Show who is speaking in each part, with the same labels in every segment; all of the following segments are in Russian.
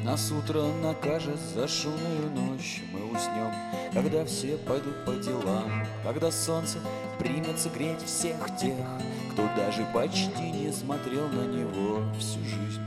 Speaker 1: Нас утро накажет за шумную ночь. Мы уснем, когда все пойдут по делам, когда солнце примется греть всех тех, кто даже почти не смотрел на него всю жизнь.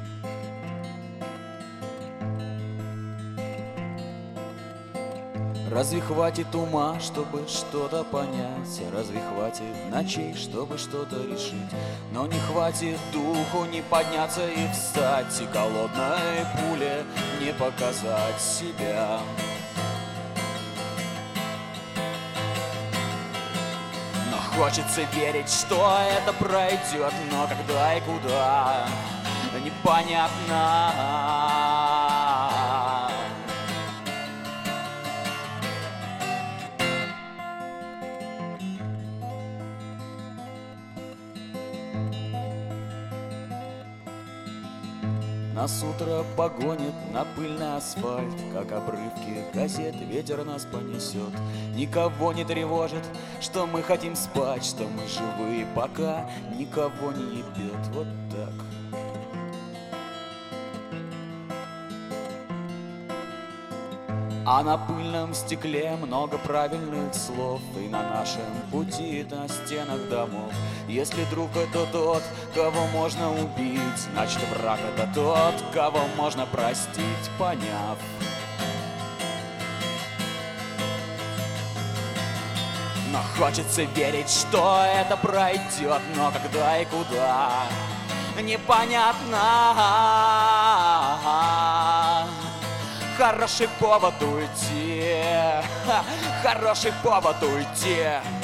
Speaker 1: Разве хватит ума, чтобы что-то понять? Разве хватит ночей, чтобы что-то решить? Но не хватит духу не подняться и встать, и голодной пуле не показать себя. Но хочется верить, что это пройдет, но когда и куда непонятно. Нас утро погонит на пыльный асфальт, как обрывки газет ветер нас понесет. Никого не тревожит, что мы хотим спать, что мы живые, пока никого не ебет. Вот так. А на пыльном стекле много правильных слов, и на нашем пути на стенах домов. Если друг это тот, кого можно убить, значит враг это тот, кого можно простить, поняв. Но хочется верить, что это пройдет, но когда и куда непонятно. Хороший повод уйти, хороший повод уйти.